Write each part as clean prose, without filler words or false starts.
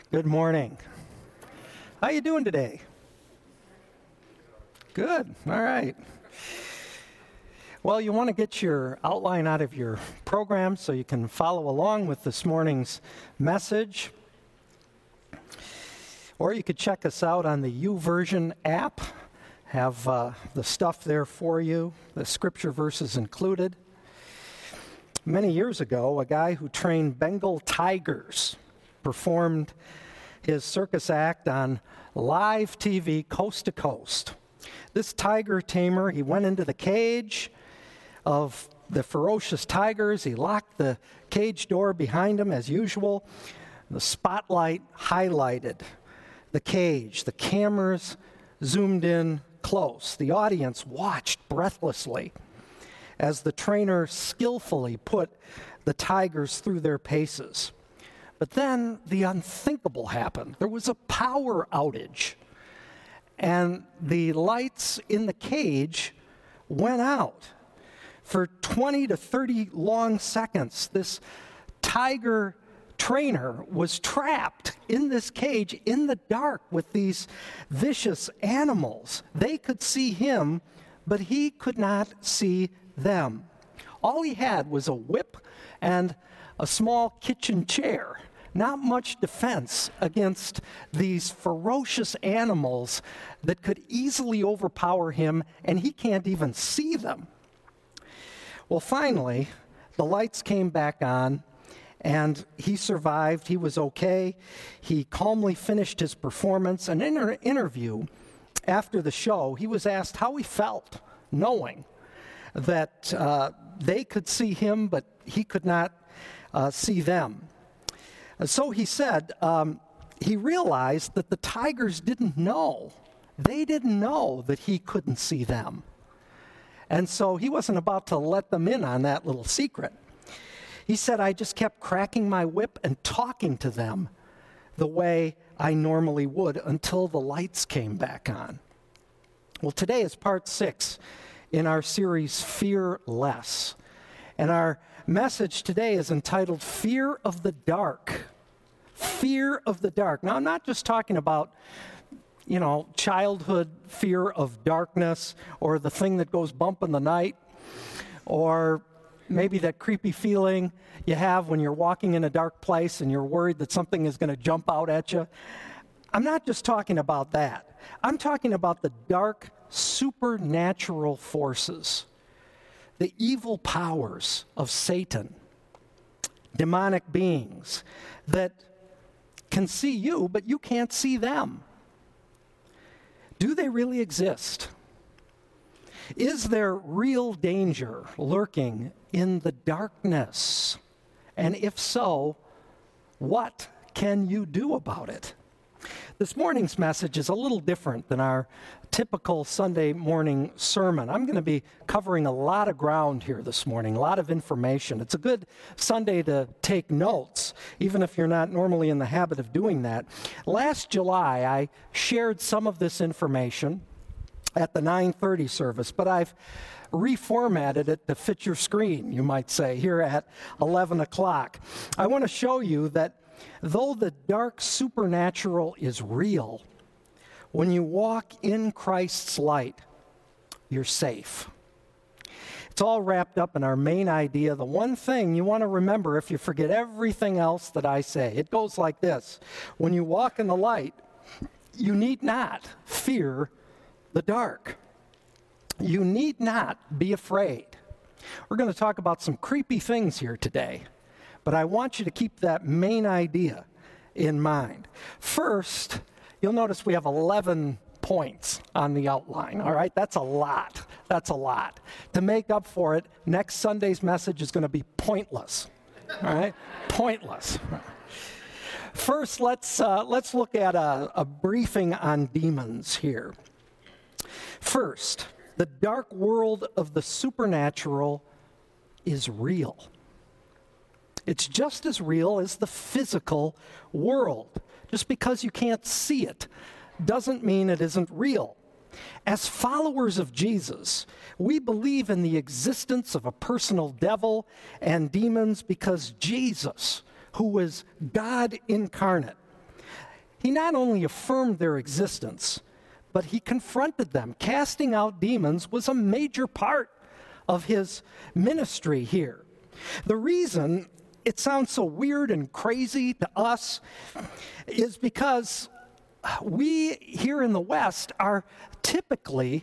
Good morning. How you doing today? Good. All right. Well, you want to get your outline out of your program so you can follow along with this morning's message. Or you could check us out on the YouVersion app. Have the stuff there for you, the scripture verses included. Many years ago, a guy who trained Bengal tigers performed his circus act on live TV coast to coast. This tiger tamer, he went into the cage of the ferocious tigers. He locked the cage door behind him as usual. The spotlight highlighted the cage. The cameras zoomed in close. The audience watched breathlessly as the trainer skillfully put the tigers through their paces. But then the unthinkable happened. There was a power outage, and the lights in the cage went out. For 20 to 30 long seconds, this tiger trainer was trapped in this cage in the dark with these vicious animals. They could see him, but he could not see them. All he had was a whip and a small kitchen chair. Not much defense against these ferocious animals that could easily overpower him, and he can't even see them. Well, finally, the lights came back on, and he survived. He was okay. He calmly finished his performance. And in an interview after the show, he was asked how he felt knowing that they could see him, but he could not see them. So he said he realized that the tigers didn't know. They didn't know that he couldn't see them. And so he wasn't about to let them in on that little secret. He said, I just kept cracking my whip and talking to them the way I normally would until the lights came back on. Well, today is part 6 in our series, Fear Less. And our message today is entitled, Fear of the Dark. Fear of the dark. Now, I'm not just talking about, childhood fear of darkness or the thing that goes bump in the night or maybe that creepy feeling you have when you're walking in a dark place and you're worried that something is going to jump out at you. I'm not just talking about that. I'm talking about the dark supernatural forces, the evil powers of Satan, demonic beings that can see you, but you can't see them. Do they really exist? Is there real danger lurking in the darkness? And if so, what can you do about it? This morning's message is a little different than our typical Sunday morning sermon. I'm going to be covering a lot of ground here this morning, a lot of information. It's a good Sunday to take notes, even if you're not normally in the habit of doing that. Last July, I shared some of this information at the 9:30 service, but I've reformatted it to fit your screen, you might say, here at 11 o'clock. I want to show you that though the dark supernatural is real, when you walk in Christ's light, you're safe. It's all wrapped up in our main idea, the one thing you want to remember if you forget everything else that I say. It goes like this. When you walk in the light, you need not fear the dark. You need not be afraid. We're going to talk about some creepy things here today, but I want you to keep that main idea in mind. First, you'll notice we have 11 points on the outline, all right? That's a lot. That's a lot. To make up for it, next Sunday's message is going to be pointless, all right? Pointless. First, let's look at a briefing on demons here. First, the dark world of the supernatural is real. It's just as real as the physical world. Just because you can't see it doesn't mean it isn't real. As followers of Jesus, we believe in the existence of a personal devil and demons because Jesus, who was God incarnate, he not only affirmed their existence, but he confronted them. Casting out demons was a major part of his ministry here. The reason it sounds so weird and crazy to us is because we here in the West are typically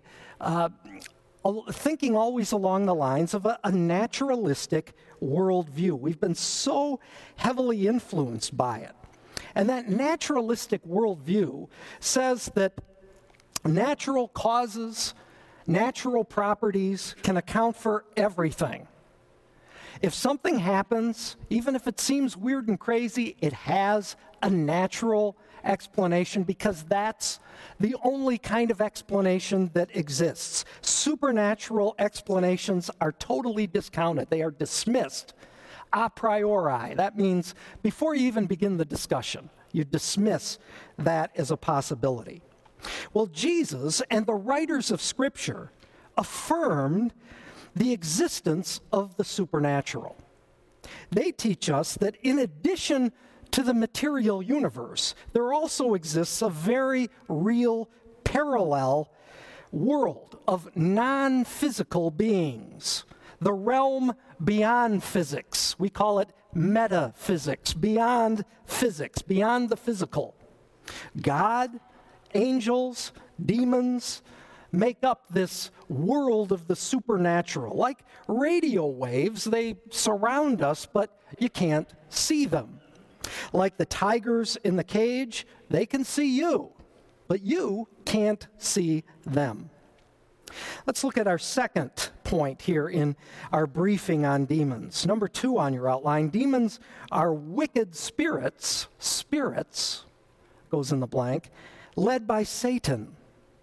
thinking always along the lines of a naturalistic worldview. We've been so heavily influenced by it. And that naturalistic worldview says that natural causes, natural properties can account for everything. If something happens, even if it seems weird and crazy, it has a natural explanation because that's the only kind of explanation that exists. Supernatural explanations are totally discounted. They are dismissed a priori. That means before you even begin the discussion, you dismiss that as a possibility. Well, Jesus and the writers of Scripture affirmed the existence of the supernatural. They teach us that in addition to the material universe, there also exists a very real parallel world of non-physical beings, the realm beyond physics. We call it metaphysics, beyond physics, beyond the physical. God, angels, demons make up this world of the supernatural. Like radio waves, they surround us, but you can't see them. Like the tigers in the cage, they can see you, but you can't see them. Let's look at our second point here in our briefing on demons. Number 2 on your outline, demons are wicked spirits, goes in the blank, led by Satan.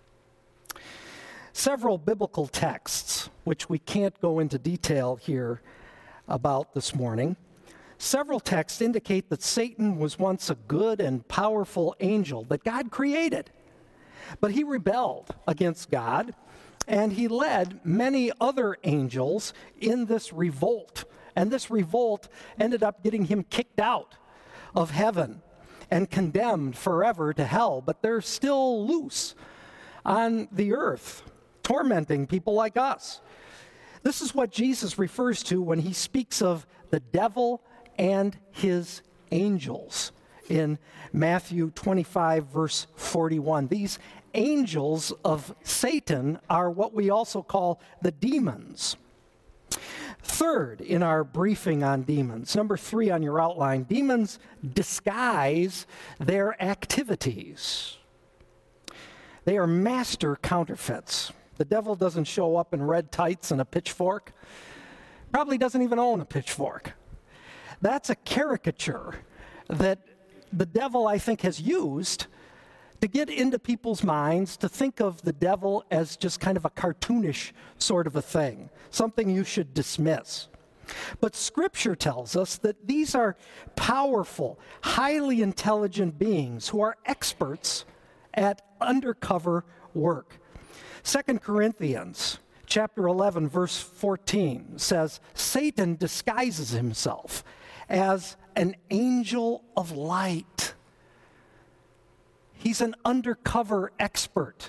Several biblical texts, which we can't go into detail here about this morning, several texts indicate that Satan was once a good and powerful angel that God created. But he rebelled against God, and he led many other angels in this revolt. And this revolt ended up getting him kicked out of heaven and condemned forever to hell. But they're still loose on the earth, tormenting people like us. This is what Jesus refers to when he speaks of the devil and his angels in Matthew 25, verse 41. These angels of Satan are what we also call the demons. Third, in our briefing on demons, number 3 on your outline, demons disguise their activities. They are master counterfeits. The devil doesn't show up in red tights and a pitchfork. Probably doesn't even own a pitchfork. That's a caricature that the devil, I think, has used to get into people's minds to think of the devil as just kind of a cartoonish sort of a thing, something you should dismiss. But Scripture tells us that these are powerful, highly intelligent beings who are experts at undercover work. 2 Corinthians chapter 11, verse 14 says, Satan disguises himself as an angel of light. He's an undercover expert.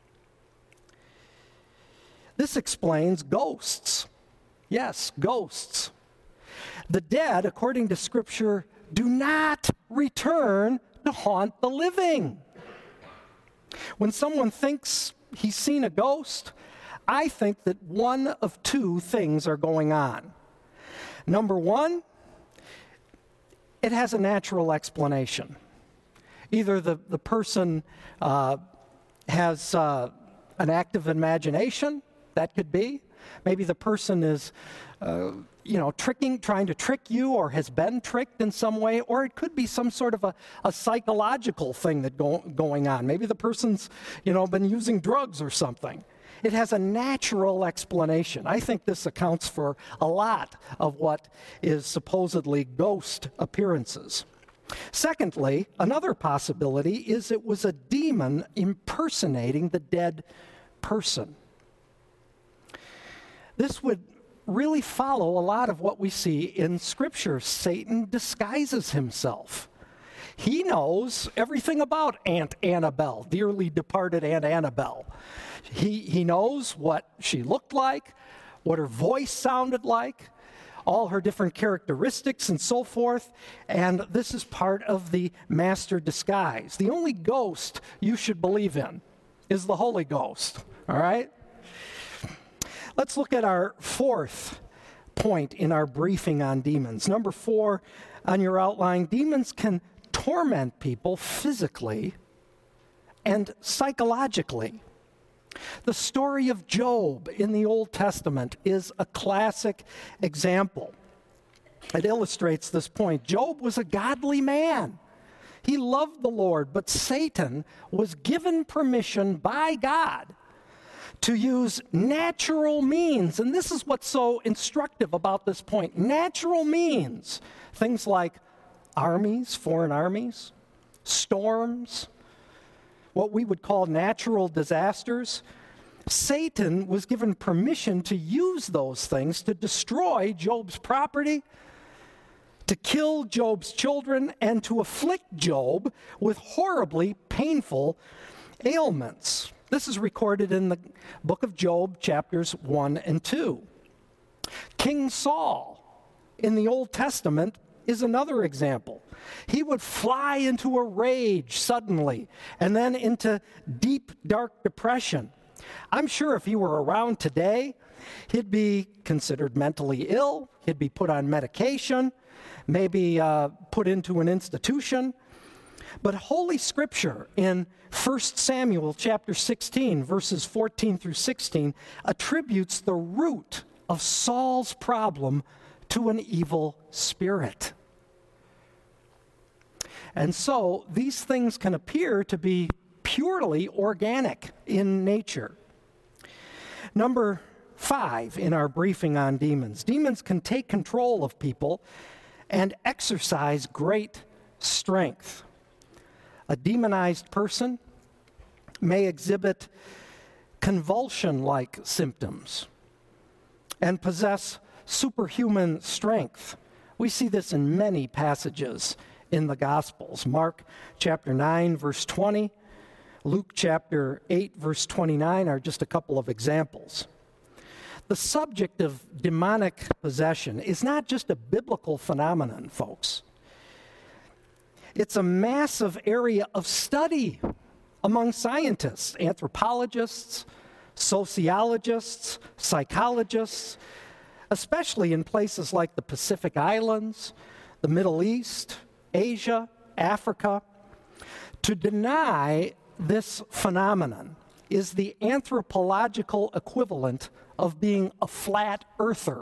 This explains ghosts. Yes, ghosts. The dead, according to Scripture, do not return to haunt the living. When someone thinks he's seen a ghost, I think that one of 2 things are going on. Number 1, it has a natural explanation. Either the person has an active imagination, that could be. Maybe the person is, trying to trick you or has been tricked in some way, or it could be some sort of a psychological thing that going on. Maybe the person's, been using drugs or something. It has a natural explanation. I think this accounts for a lot of what is supposedly ghost appearances. Secondly, another possibility is it was a demon impersonating the dead person. This would really follow a lot of what we see in Scripture. Satan disguises himself. He knows everything about Aunt Annabelle, dearly departed Aunt Annabelle. He knows what she looked like, what her voice sounded like, all her different characteristics and so forth, and this is part of the master disguise. The only ghost you should believe in is the Holy Ghost, all right? Let's look at our fourth point in our briefing on demons. Number 4 on your outline, demons can torment people physically and psychologically. The story of Job in the Old Testament is a classic example. It illustrates this point. Job was a godly man. He loved the Lord, but Satan was given permission by God to use natural means. And this is what's so instructive about this point. Natural means, things like armies, foreign armies, storms, what we would call natural disasters. Satan was given permission to use those things to destroy Job's property, to kill Job's children, and to afflict Job with horribly painful ailments. This is recorded in the book of Job, chapters 1 and 2. King Saul in the Old Testament is another example. He would fly into a rage suddenly and then into deep, dark depression. I'm sure if he were around today, he'd be considered mentally ill, he'd be put on medication, maybe put into an institution. But Holy Scripture in 1 Samuel chapter 16, verses 14 through 16, attributes the root of Saul's problem to an evil spirit. And so these things can appear to be purely organic in nature. Number 5 in our briefing on demons. Demons can take control of people and exercise great strength. A demonized person may exhibit convulsion-like symptoms and possess superhuman strength. We see this in many passages in the Gospels. Mark chapter 9, verse 20, Luke chapter 8, verse 29 are just a couple of examples. The subject of demonic possession is not just a biblical phenomenon, folks. It's a massive area of study among scientists, anthropologists, sociologists, psychologists, especially in places like the Pacific Islands, the Middle East, Asia, Africa. To deny this phenomenon is the anthropological equivalent of being a flat earther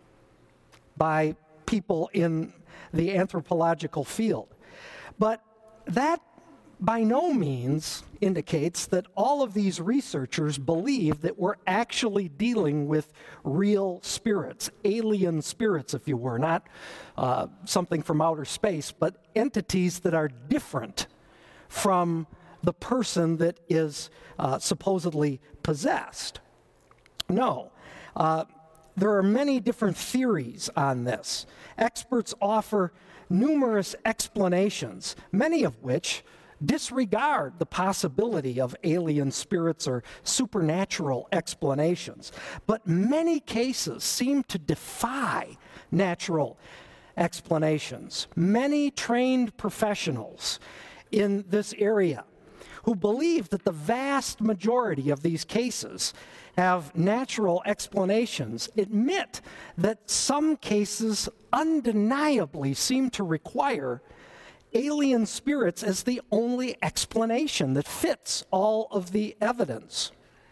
by people in the anthropological field. But that by no means indicates that all of these researchers believe that we're actually dealing with real spirits, alien spirits, if you were, not something from outer space, but entities that are different from the person that is supposedly possessed. No. There are many different theories on this. Experts offer numerous explanations, many of which disregard the possibility of alien spirits or supernatural explanations. But many cases seem to defy natural explanations. Many trained professionals in this area who believe that the vast majority of these cases have natural explanations admit that some cases undeniably seem to require alien spirits as the only explanation that fits all of the evidence.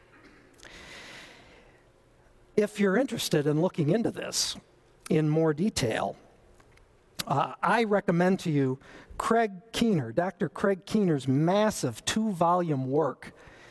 If you're interested in looking into this in more detail, I recommend to you Craig Keener, Dr. Craig Keener's massive 2-volume work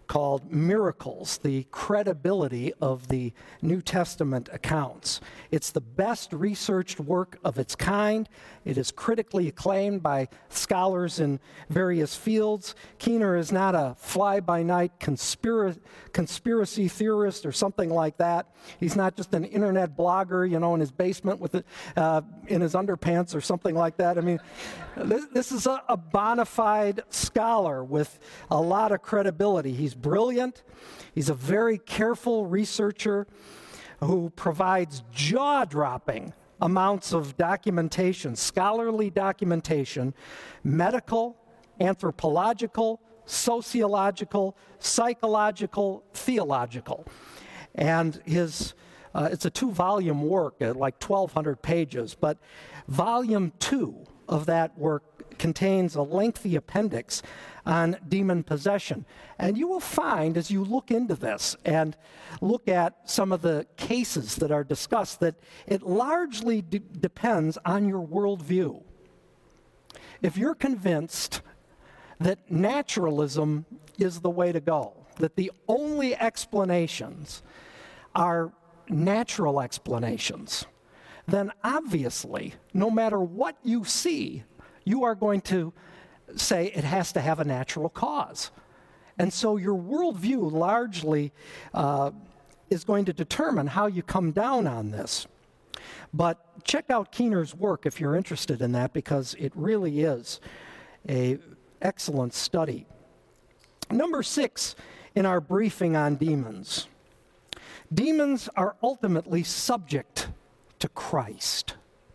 called Miracles, the Credibility of the New Testament Accounts. It's the best researched work of its kind. It is critically acclaimed by scholars in various fields. Keener is not a fly-by-night conspiracy theorist or something like that. He's not just an internet blogger, in his basement with in his underpants or something like that. I mean, this is a bona fide scholar with a lot of credibility. He's brilliant. He's a very careful researcher who provides jaw-dropping amounts of documentation, scholarly documentation, medical, anthropological, sociological, psychological, theological. And it's a 2-volume work, like 1,200 pages, but volume 2 of that work contains a lengthy appendix on demon possession. And you will find, as you look into this and look at some of the cases that are discussed, that it largely depends on your worldview. If you're convinced that naturalism is the way to go, that the only explanations are natural explanations, then obviously, no matter what you see, you are going to say it has to have a natural cause. And so your worldview largely is going to determine how you come down on this. But check out Keener's work if you're interested in that, because it really is an excellent study. Number 6 in our briefing on demons. Demons are ultimately subject to Christ.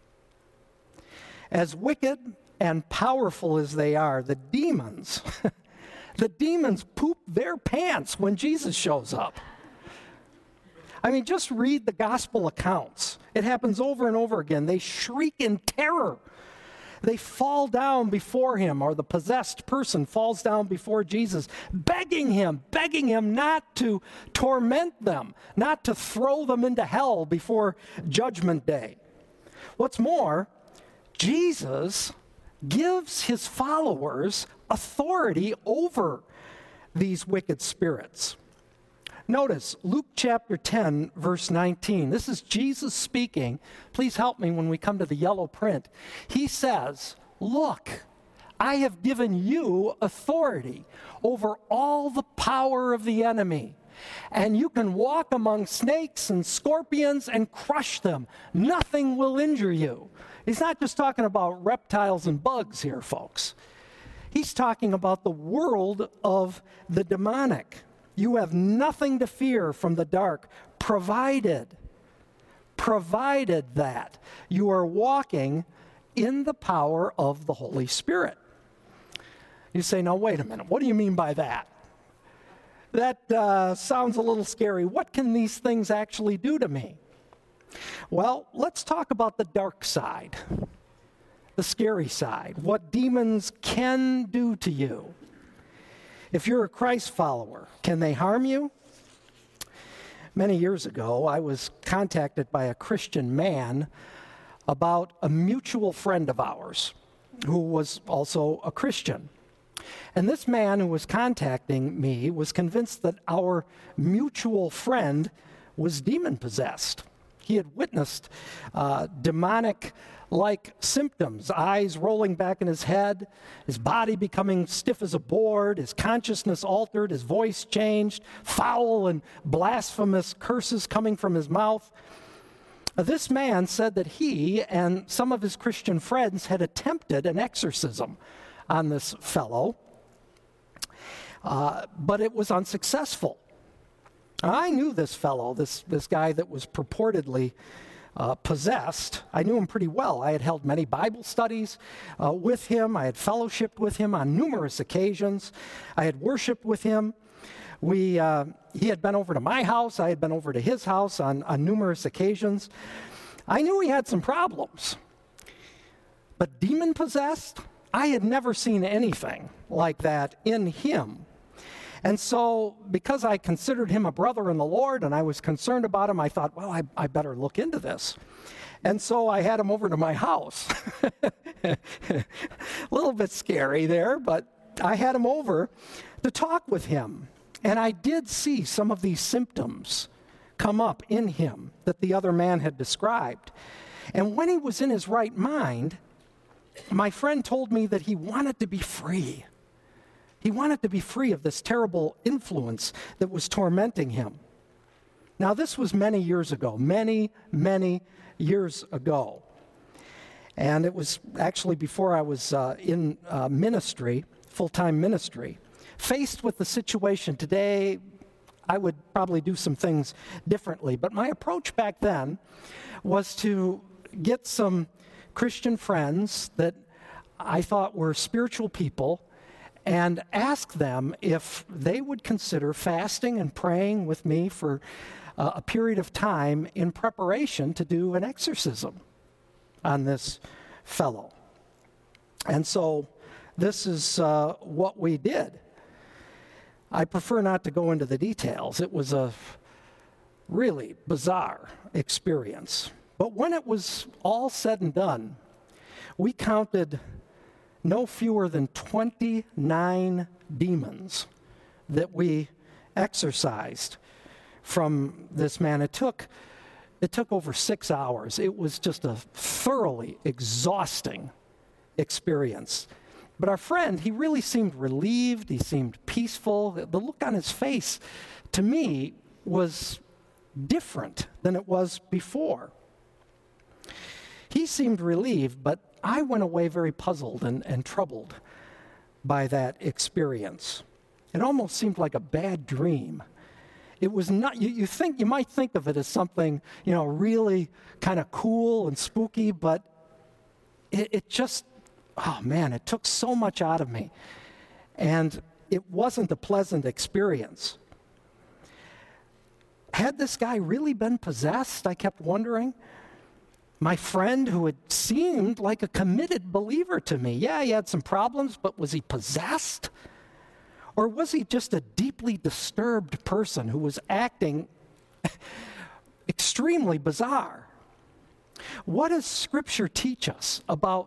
As wicked and powerful as they are, the demons poop their pants when Jesus shows up. I mean, just read the gospel accounts. It happens over and over again. They shriek in terror. They fall down before him, or the possessed person falls down before Jesus, begging him not to torment them, not to throw them into hell before Judgment Day. What's more, Jesus gives his followers authority over these wicked spirits. Notice Luke chapter 10, verse 19. This is Jesus speaking. Please help me when we come to the yellow print. He says, "Look, I have given you authority over all the power of the enemy, and you can walk among snakes and scorpions and crush them. Nothing will injure you." He's not just talking about reptiles and bugs here, folks. He's talking about the world of the demonic. You have nothing to fear from the dark, provided that you are walking in the power of the Holy Spirit. You say, now wait a minute, what do you mean by that? That sounds a little scary. What can these things actually do to me? Well, let's talk about the dark side, the scary side, what demons can do to you. If you're a Christ follower, can they harm you? Many years ago, I was contacted by a Christian man about a mutual friend of ours who was also a Christian. And this man who was contacting me was convinced that our mutual friend was demon-possessed. He had witnessed demonic-like symptoms, eyes rolling back in his head, his body becoming stiff as a board, his consciousness altered, his voice changed, foul and blasphemous curses coming from his mouth. This man said that he and some of his Christian friends had attempted an exorcism on this fellow, but it was unsuccessful. I knew this fellow, this guy that was purportedly possessed. I knew him pretty well. I had held many Bible studies with him. I had fellowshiped with him on numerous occasions. I had worshiped with him. He had been over to my house. I had been over to his house on numerous occasions. I knew he had some problems. But demon-possessed? I had never seen anything like that in him. And so, because I considered him a brother in the Lord and I was concerned about him, I thought, well, I better look into this. And so I had him over to my house. A little bit scary there, but I had him over to talk with him. And I did see some of these symptoms come up in him that the other man had described. And when he was in his right mind, my friend told me that he wanted to be free. He wanted to be free of this terrible influence that was tormenting him. Now, this was many years ago, many years ago. And it was actually before I was in ministry, full-time ministry. Faced with the situation today, I would probably do some things differently. But my approach back then was to get some Christian friends that I thought were spiritual people and ask them if they would consider fasting and praying with me for a period of time in preparation to do an exorcism on this fellow. And so this is what we did. I prefer not to go into the details. It was a really bizarre experience. But when it was all said and done, we counted no fewer than 29 demons that we exorcised from this man. It took over 6 hours. It was just a thoroughly exhausting experience. But our friend, he really seemed relieved. He seemed peaceful. The look on his face, to me, was different than it was before. He seemed relieved, but I went away very puzzled and troubled by that experience. It almost seemed like a bad dream. It was not, you might think of it as something, really kind of cool and spooky, but it just, oh man, it took so much out of me. And it wasn't a pleasant experience. Had this guy really been possessed? I kept wondering. My friend, who had seemed like a committed believer to me, yeah, he had some problems, but was he possessed? Or was he just a deeply disturbed person who was acting extremely bizarre? What does Scripture teach us about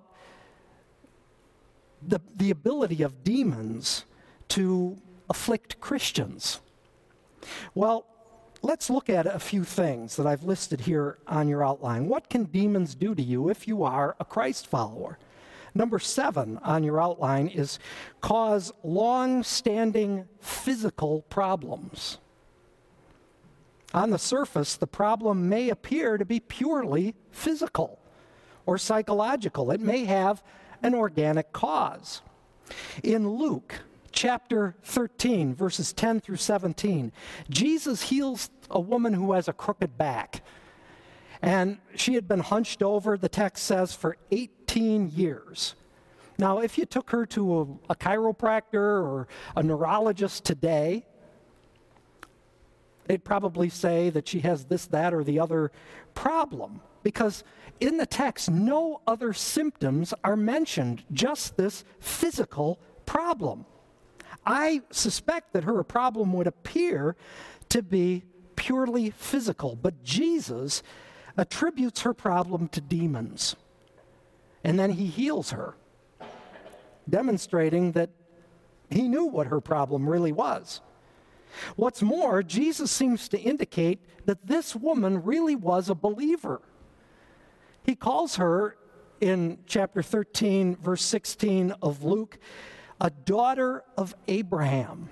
the ability of demons to afflict Christians? Well, let's look at a few things that I've listed here on your outline. What can demons do to you if you are a Christ follower? Number 7 on your outline is cause long-standing physical problems. On the surface, the problem may appear to be purely physical or psychological. It may have an organic cause. In Luke chapter 13, verses 10 through 17, Jesus heals a woman who has a crooked back. And she had been hunched over, the text says, for 18 years. Now, if you took her to a chiropractor or a neurologist today, they'd probably say that she has this, that, or the other problem. Because in the text, no other symptoms are mentioned, just this physical problem. I suspect that her problem would appear to be purely physical, but Jesus attributes her problem to demons. And then he heals her, demonstrating that he knew what her problem really was. What's more, Jesus seems to indicate that this woman really was a believer. He calls her in chapter 13, verse 16 of Luke, a daughter of Abraham.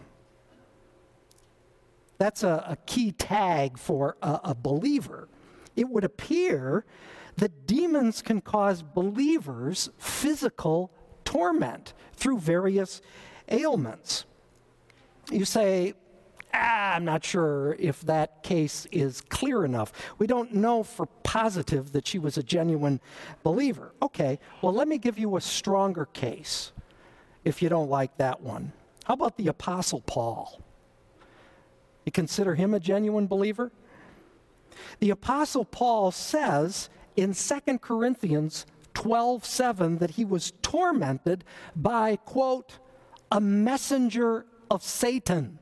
That's a key tag for a believer. It would appear that demons can cause believers physical torment through various ailments. You say, I'm not sure if that case is clear enough. We don't know for positive that she was a genuine believer. Okay, well, let me give you a stronger case if you don't like that one. How about the Apostle Paul? You consider him a genuine believer? The Apostle Paul says in 2 Corinthians 12:7 that he was tormented by, quote, a messenger of Satan.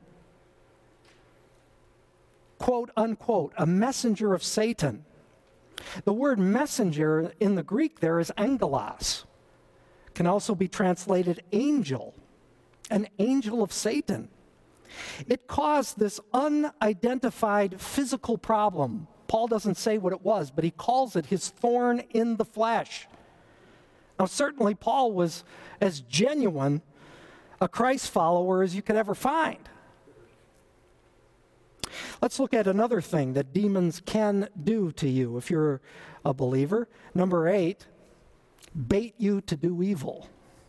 Quote, unquote, a messenger of Satan. The word messenger in the Greek there is angelos. Can also be translated angel, an angel of Satan. It caused this unidentified physical problem. Paul doesn't say what it was, but he calls it his thorn in the flesh. Now, certainly Paul was as genuine a Christ follower as you could ever find. Let's look at another thing that demons can do to you if you're a believer. Number 8, bait you to do evil.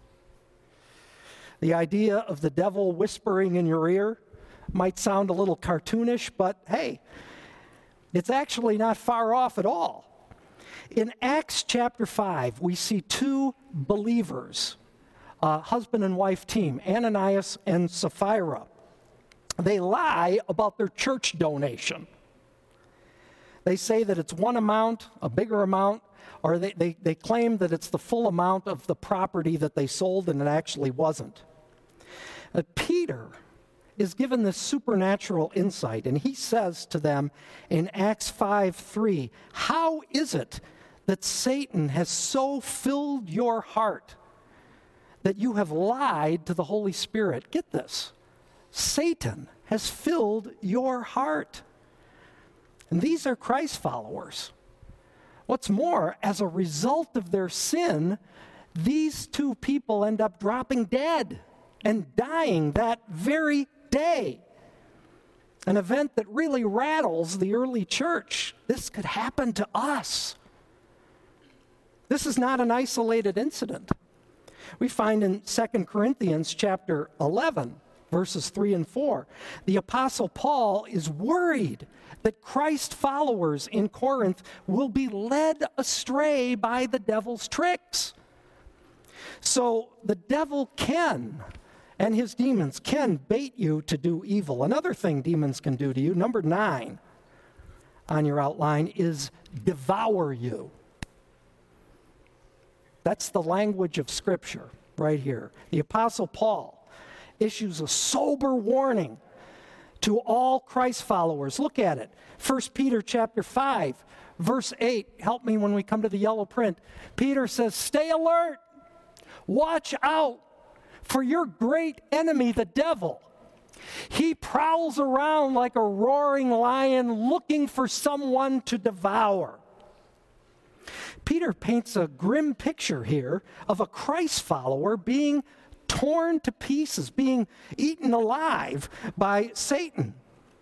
The idea of the devil whispering in your ear might sound a little cartoonish, but hey, it's actually not far off at all. In Acts chapter 5, we see two believers, a husband and wife team, Ananias and Sapphira. They lie about their church donation. They say that it's one amount, a bigger amount, or they claim that it's the full amount of the property that they sold, and it actually wasn't. Peter is given this supernatural insight, and he says to them in Acts 5:3, "How is it that Satan has so filled your heart that you have lied to the Holy Spirit?" Get this. Satan has filled your heart. And these are Christ followers. What's more, as a result of their sin, these two people end up dropping dead and dying that very day. An event that really rattles the early church. This could happen to us. This is not an isolated incident. We find in 2 Corinthians chapter 11, verses 3 and 4, the Apostle Paul is worried that Christ followers in Corinth will be led astray by the devil's tricks. So the devil can, and his demons can, bait you to do evil. Another thing demons can do to you, number 9 on your outline, is devour you. That's the language of Scripture right here. The Apostle Paul issues a sober warning to all Christ followers. Look at it. 1 Peter chapter 5, verse 8. Help me when we come to the yellow print. Peter says, "Stay alert. Watch out for your great enemy, the devil. He prowls around like a roaring lion looking for someone to devour." Peter paints a grim picture here of a Christ follower being torn to pieces, being eaten alive by Satan.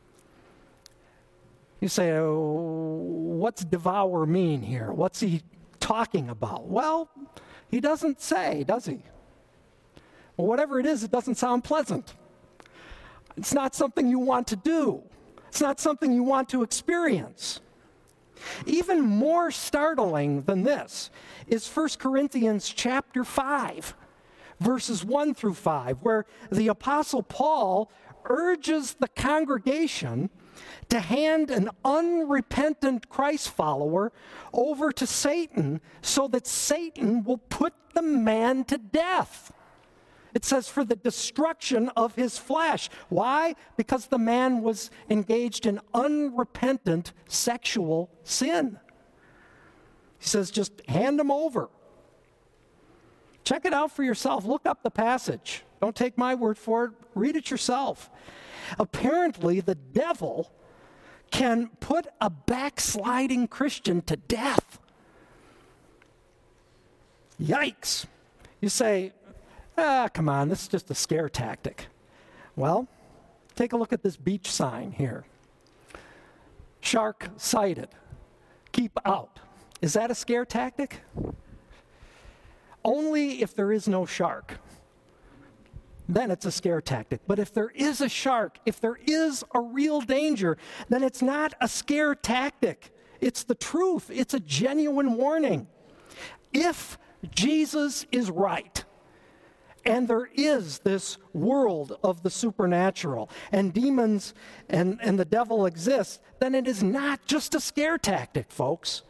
You say, "Oh, what's devour mean here? What's he talking about?" Well, he doesn't say, does he? Well, whatever it is, it doesn't sound pleasant. It's not something you want to do. It's not something you want to experience. Even more startling than this is 1 Corinthians chapter 5, verses 1 through 5, where the Apostle Paul urges the congregation to hand an unrepentant Christ follower over to Satan so that Satan will put the man to death. It says, for the destruction of his flesh. Why? Because the man was engaged in unrepentant sexual sin. He says, just hand him over. Check it out for yourself. Look up the passage. Don't take my word for it. Read it yourself. Apparently, the devil can put a backsliding Christian to death. Yikes. You say, come on, this is just a scare tactic. Well, take a look at this beach sign here. Shark sighted. Keep out. Is that a scare tactic? Only if there is no shark. Then it's a scare tactic. But if there is a shark, if there is a real danger, then it's not a scare tactic. It's the truth. It's a genuine warning. If Jesus is right, and there is this world of the supernatural, and demons and the devil exist, then it is not just a scare tactic, folks.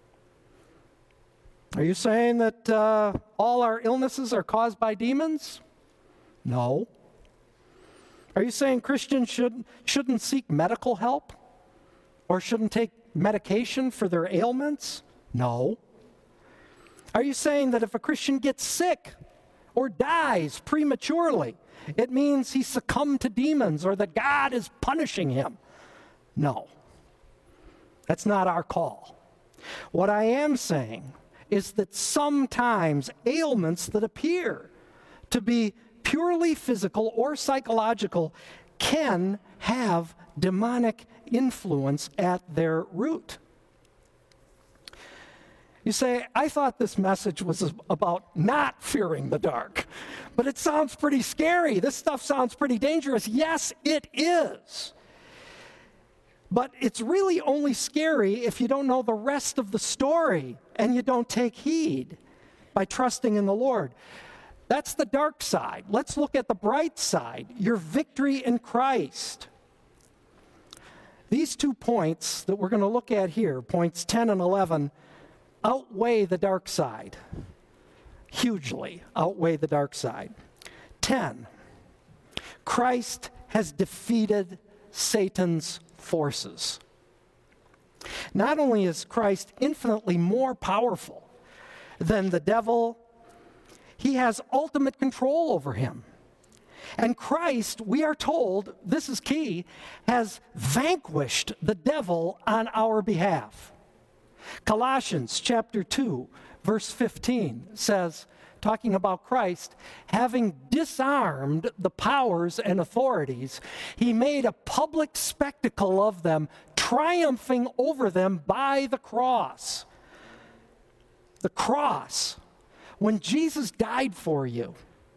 Are you saying that all our illnesses are caused by demons? No. Are you saying Christians shouldn't seek medical help? Or shouldn't take medication for their ailments? No. Are you saying that if a Christian gets sick, or dies prematurely. It means he succumbed to demons or that God is punishing him. No, that's not our call. What I am saying is that sometimes ailments that appear to be purely physical or psychological can have demonic influence at their root. You say, I thought this message was about not fearing the dark, but it sounds pretty scary. This stuff sounds pretty dangerous. Yes, it is. But it's really only scary if you don't know the rest of the story and you don't take heed by trusting in the Lord. That's the dark side. Let's look at the bright side, your victory in Christ. These 2 points that we're going to look at here, points 10 and 11, outweigh the dark side. Hugely outweigh the dark side. 10, Christ has defeated Satan's forces. Not only is Christ infinitely more powerful than the devil, he has ultimate control over him. And Christ, we are told, this is key, has vanquished the devil on our behalf. Colossians chapter 2, verse 15 says, talking about Christ, having disarmed the powers and authorities, he made a public spectacle of them, triumphing over them by the cross. The cross. When Jesus died for you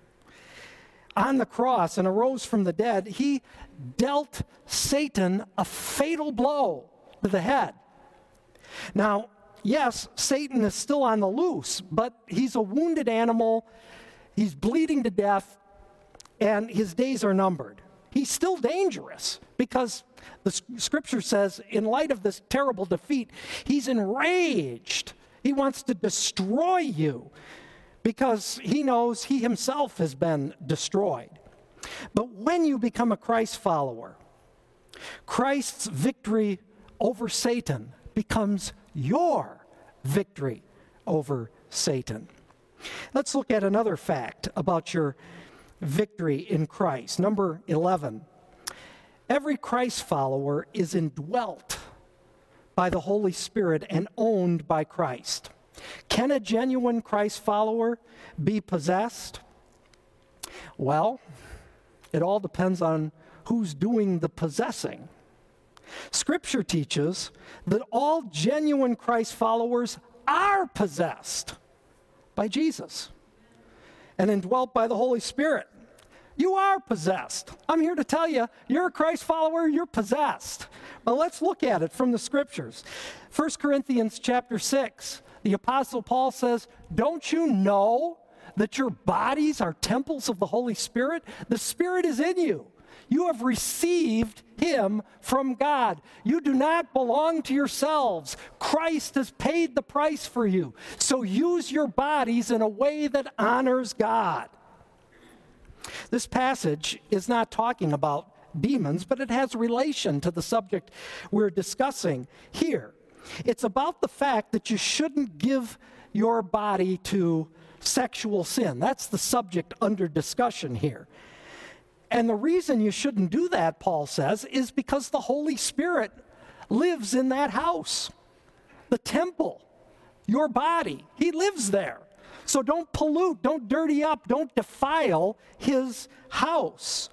on the cross and arose from the dead, he dealt Satan a fatal blow to the head. Now, yes, Satan is still on the loose, but he's a wounded animal, he's bleeding to death, and his days are numbered. He's still dangerous because the scripture says, in light of this terrible defeat, he's enraged. He wants to destroy you because he knows he himself has been destroyed. But when you become a Christ follower, Christ's victory over Satan becomes your victory over Satan. Let's look at another fact about your victory in Christ. Number 11. Every Christ follower is indwelt by the Holy Spirit and owned by Christ. Can a genuine Christ follower be possessed? Well, it all depends on who's doing the possessing. Scripture teaches that all genuine Christ followers are possessed by Jesus and indwelt by the Holy Spirit. You are possessed. I'm here to tell you, you're a Christ follower, you're possessed. Well, let's look at it from the Scriptures. 1 Corinthians chapter 6, the Apostle Paul says, don't you know that your bodies are temples of the Holy Spirit? The Spirit is in you. You have received him from God. You do not belong to yourselves. Christ has paid the price for you. So use your bodies in a way that honors God. This passage is not talking about demons, but it has relation to the subject we're discussing here. It's about the fact that you shouldn't give your body to sexual sin. That's the subject under discussion here. And the reason you shouldn't do that, Paul says, is because the Holy Spirit lives in that house. The temple, your body, he lives there. So don't pollute, don't dirty up, don't defile his house.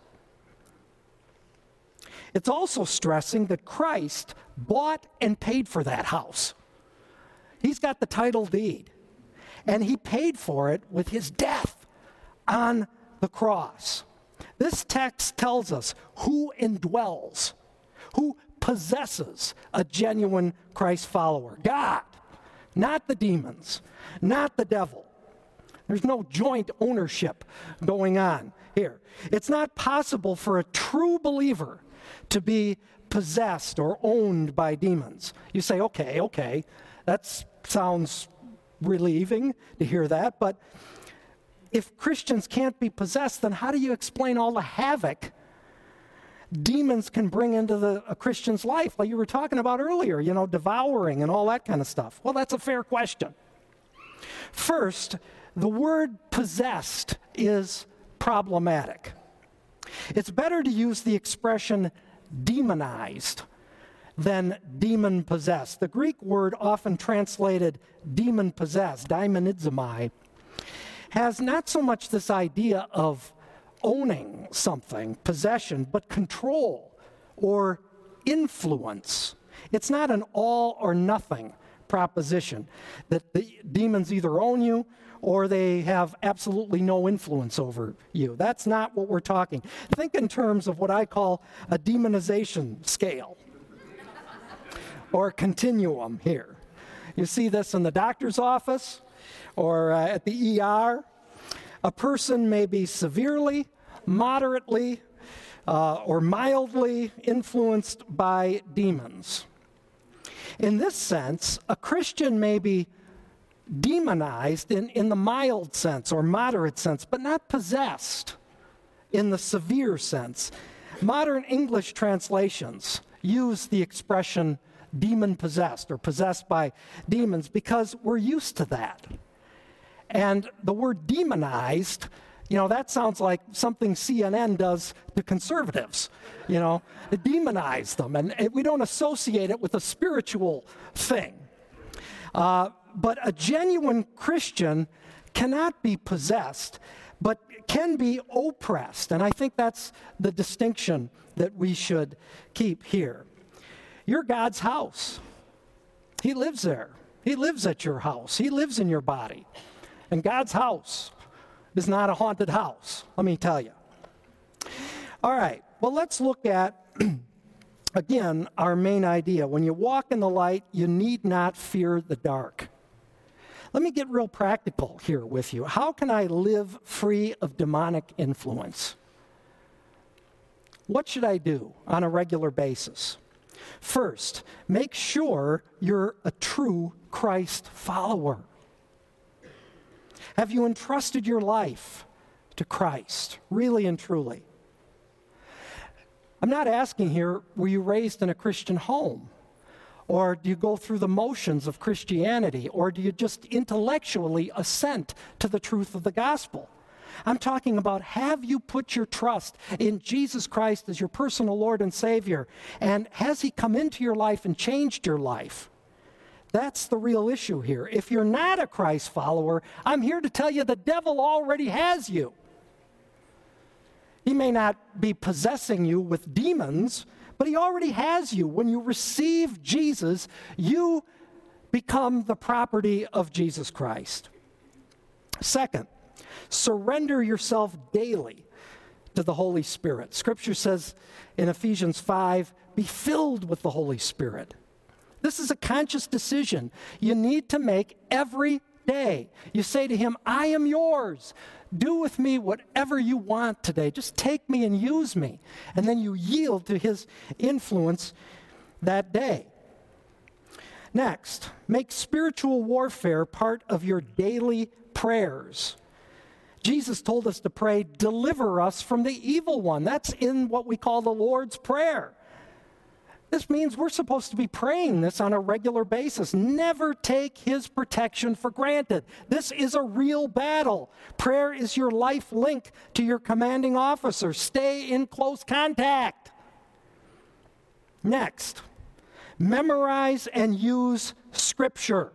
It's also stressing that Christ bought and paid for that house. He's got the title deed, and he paid for it with his death on the cross. This text tells us who indwells, who possesses a genuine Christ follower. God, not the demons, not the devil. There's no joint ownership going on here. It's not possible for a true believer to be possessed or owned by demons. You say, okay, that sounds relieving to hear that, but if Christians can't be possessed, then how do you explain all the havoc demons can bring into a Christian's life, like you were talking about earlier, devouring and all that kind of stuff? Well, that's a fair question. First, the word possessed is problematic. It's better to use the expression demonized than demon-possessed. The Greek word often translated demon-possessed, daimonizomai, has not so much this idea of owning something, possession, but control or influence. It's not an all or nothing proposition that the demons either own you or they have absolutely no influence over you. That's not what we're talking. Think in terms of what I call a demonization scale or continuum here. You see this in the doctor's office or at the ER. A person may be severely, moderately, or mildly influenced by demons. In this sense, a Christian may be demonized in the mild sense or moderate sense, but not possessed in the severe sense. Modern English translations use the expression demon-possessed or possessed by demons because we're used to that. And the word demonized, that sounds like something CNN does to conservatives, demonize them. And we don't associate it with a spiritual thing. But a genuine Christian cannot be possessed, but can be oppressed. And I think that's the distinction that we should keep here. You're God's house. He lives there. He lives at your house. He lives in your body. And God's house is not a haunted house, let me tell you. All right, well, let's look at, again, our main idea. When you walk in the light, you need not fear the dark. Let me get real practical here with you. How can I live free of demonic influence? What should I do on a regular basis? First, make sure you're a true Christ follower. Have you entrusted your life to Christ, really and truly? I'm not asking here, were you raised in a Christian home? Or do you go through the motions of Christianity? Or do you just intellectually assent to the truth of the gospel? I'm talking about, have you put your trust in Jesus Christ as your personal Lord and Savior? And has He come into your life and changed your life? That's the real issue here. If you're not a Christ follower, I'm here to tell you the devil already has you. He may not be possessing you with demons, but he already has you. When you receive Jesus, you become the property of Jesus Christ. Second, surrender yourself daily to the Holy Spirit. Scripture says in Ephesians 5, be filled with the Holy Spirit. This is a conscious decision you need to make every day. You say to Him, I am yours. Do with me whatever you want today. Just take me and use me. And then you yield to His influence that day. Next, make spiritual warfare part of your daily prayers. Jesus told us to pray, deliver us from the evil one. That's in what we call the Lord's Prayer. This means we're supposed to be praying this on a regular basis. Never take His protection for granted. This is a real battle. Prayer is your life link to your commanding officer. Stay in close contact. Next, memorize and use Scripture.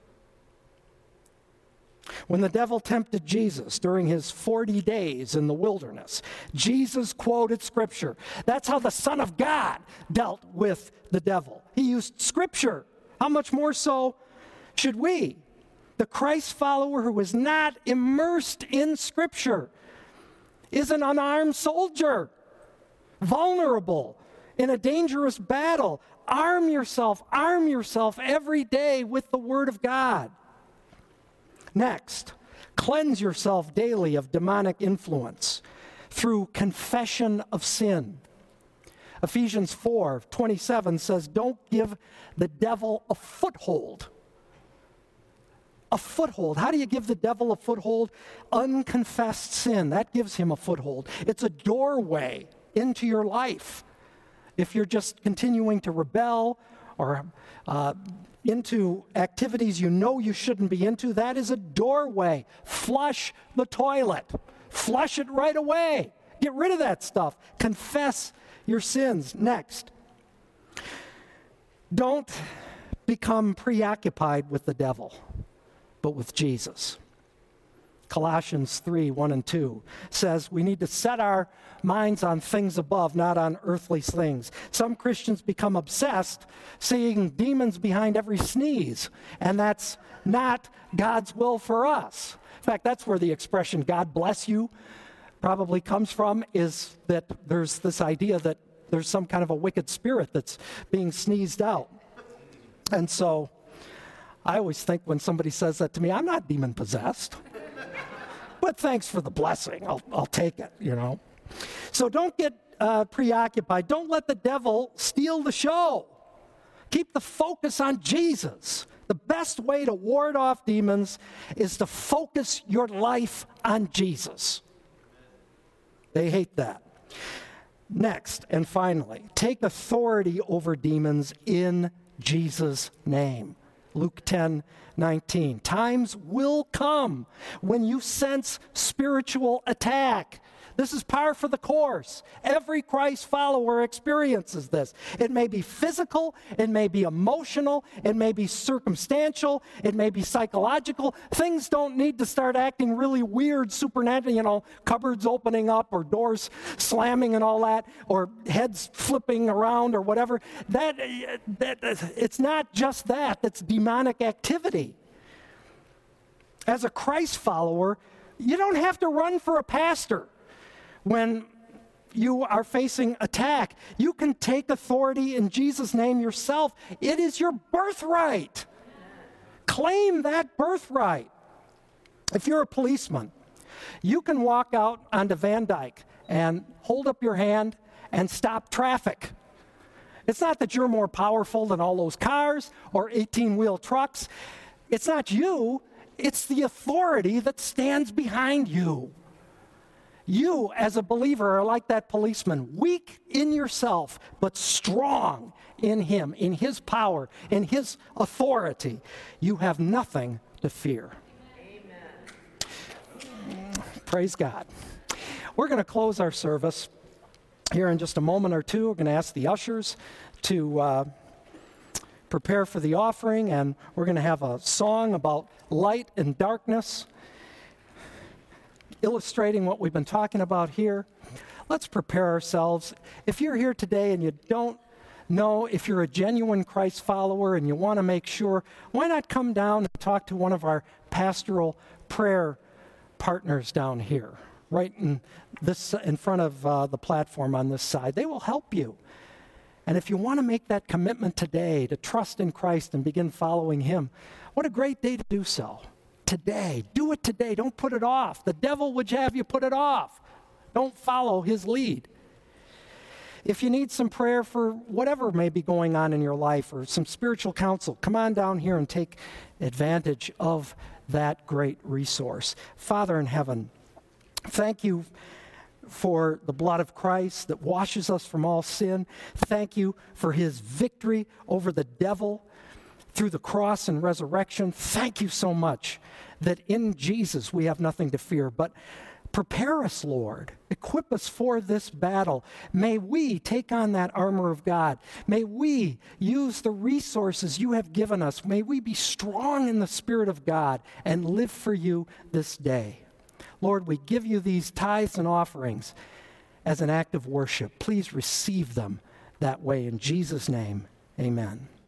When the devil tempted Jesus during His 40 days in the wilderness, Jesus quoted Scripture. That's how the Son of God dealt with the devil. He used Scripture. How much more so should we? The Christ follower who is not immersed in Scripture is an unarmed soldier, vulnerable in a dangerous battle. Arm yourself every day with the Word of God. Next, cleanse yourself daily of demonic influence through confession of sin. Ephesians 4:27 says, don't give the devil a foothold. A foothold. How do you give the devil a foothold? Unconfessed sin. That gives him a foothold. It's a doorway into your life. If you're just continuing to rebel or into activities you know you shouldn't be into, that is a doorway. Flush the toilet. Flush it right away. Get rid of that stuff. Confess your sins. Next, don't become preoccupied with the devil, but with Jesus. Colossians 3:1-2 says we need to set our minds on things above, not on earthly things. Some Christians become obsessed seeing demons behind every sneeze, and that's not God's will for us. In fact, that's where the expression God bless you probably comes from, is that there's this idea that there's some kind of a wicked spirit that's being sneezed out. And so I always think when somebody says that to me, I'm not demon possessed. But thanks for the blessing. I'll take it, you know. So don't get preoccupied. Don't let the devil steal the show. Keep the focus on Jesus. The best way to ward off demons is to focus your life on Jesus. They hate that. Next, and finally, take authority over demons in Jesus' name. Luke 10:19. Times will come when you sense spiritual attack. This is par for the course. Every Christ follower experiences this. It may be physical, it may be emotional, it may be circumstantial, it may be psychological. Things don't need to start acting really weird, supernatural, cupboards opening up or doors slamming and all that, or heads flipping around or whatever. It's not just that. That's demonic activity. As a Christ follower, you don't have to run for a pastor when you are facing attack. You can take authority in Jesus' name yourself. It is your birthright. Claim that birthright. If you're a policeman, you can walk out onto Van Dyke and hold up your hand and stop traffic. It's not that you're more powerful than all those cars or 18-wheel trucks. It's not you. It's the authority that stands behind you. You, as a believer, are like that policeman, weak in yourself, but strong in him, in his power, in his authority. You have nothing to fear. Amen. Praise God. We're going to close our service here in just a moment or two. We're going to ask the ushers to prepare for the offering, and we're going to have a song about light and darkness, illustrating what we've been talking about here. Let's prepare ourselves. If you're here today and you don't know if you're a genuine Christ follower and you want to make sure, why not come down and talk to one of our pastoral prayer partners down here, right in front of the platform on this side. They will help you. And if you want to make that commitment today to trust in Christ and begin following him, what a great day to do so. Today. Do it today. Don't put it off. The devil would have you put it off. Don't follow his lead. If you need some prayer for whatever may be going on in your life or some spiritual counsel, come on down here and take advantage of that great resource. Father in heaven, thank you for the blood of Christ that washes us from all sin. Thank you for his victory over the devil through the cross and resurrection. Thank you so much that in Jesus we have nothing to fear. But prepare us, Lord. Equip us for this battle. May we take on that armor of God. May we use the resources you have given us. May we be strong in the Spirit of God and live for you this day. Lord, we give you these tithes and offerings as an act of worship. Please receive them that way. In Jesus' name, amen.